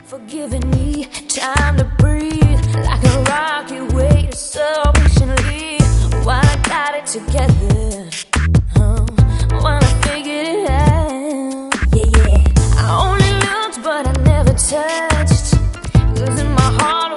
for giving me time to breathe, like a rock you waited so patiently. While I got it together, while I figured it out. Yeah, I only looked but I never touched, 'cause in my heart